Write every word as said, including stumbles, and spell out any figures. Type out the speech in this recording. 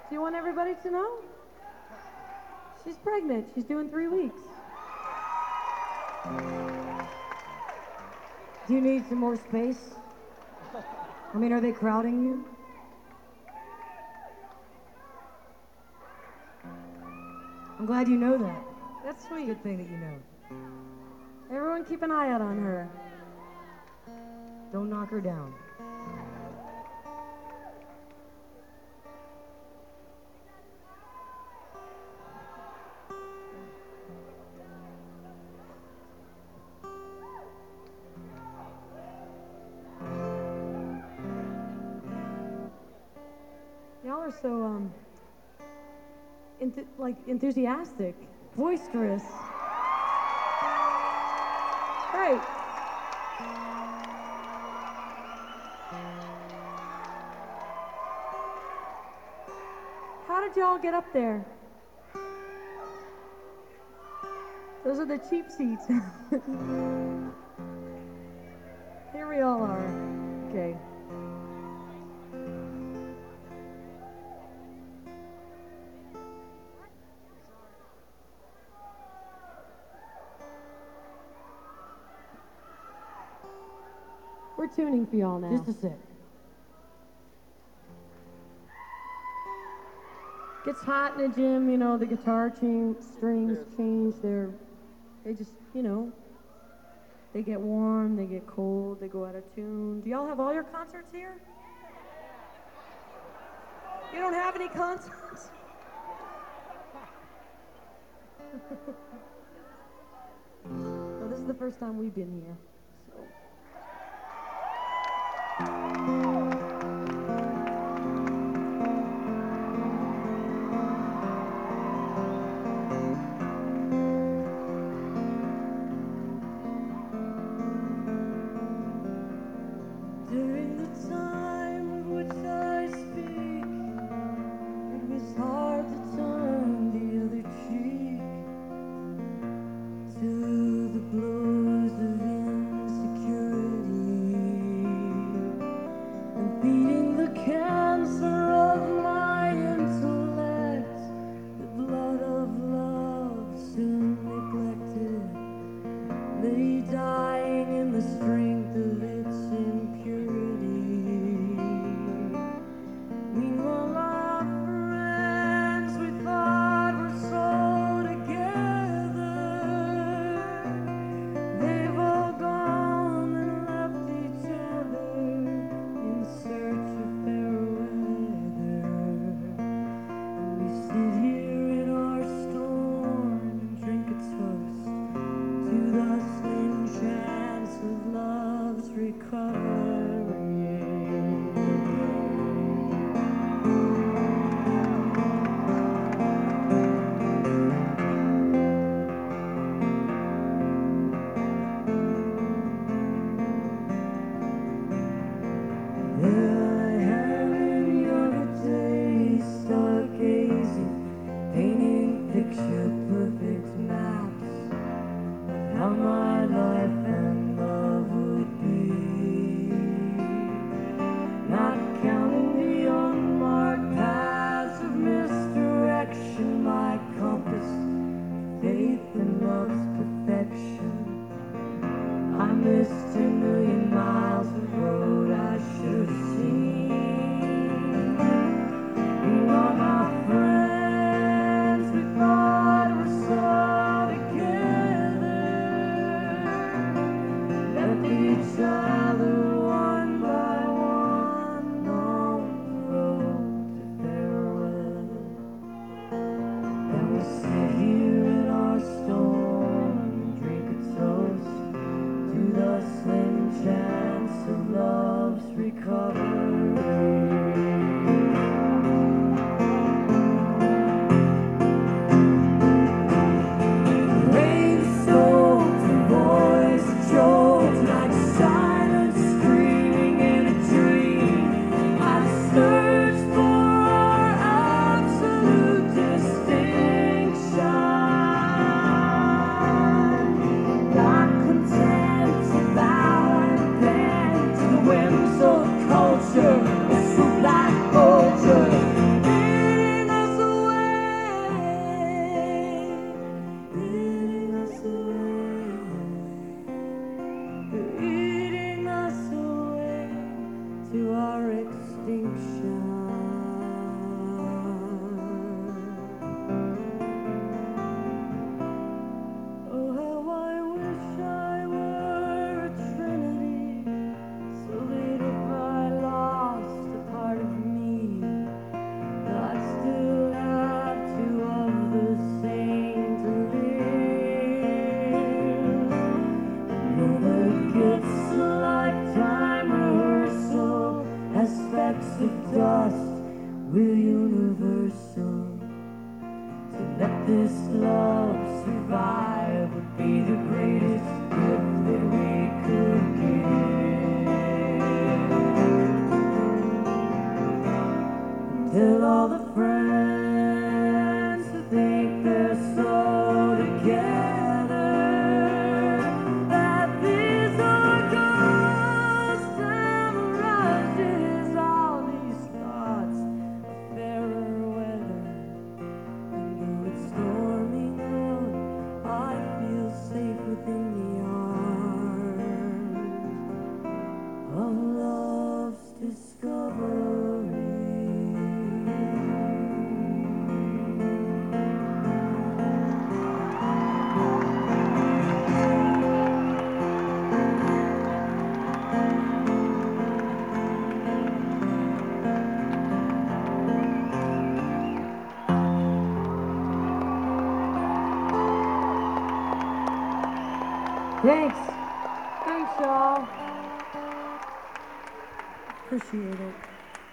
Do you want everybody to know? She's pregnant. She's doing three weeks. Do you need some more space? I mean, are they crowding you? I'm glad you know that. That's It's a sweet. good thing that you know. Everyone keep an eye out on her. Don't knock her down. Y'all are so, um, enth- like, enthusiastic, boisterous. Great. How did y'all get up there? Those are the cheap seats. Here we all are. Okay. We're tuning for y'all now. Just a sec. Gets hot in the gym, you know, the guitar chain, strings change, they're, they just, you know, they get warm, they get cold, they go out of tune. Do y'all have all your concerts here? You don't have any concerts? Well, this is the first time we've been here, so. During the time of which I speak, it was hard to turn the other cheek to the blows of this love survive would be the greatest gift that we could give. Tell all the friends who think they're so together that these are ghosts and mirages, all these thoughts of fairer weather. And though it's stormy out, I feel safe within the arms of love's discovery. Thanks. Thanks, y'all. Appreciate it.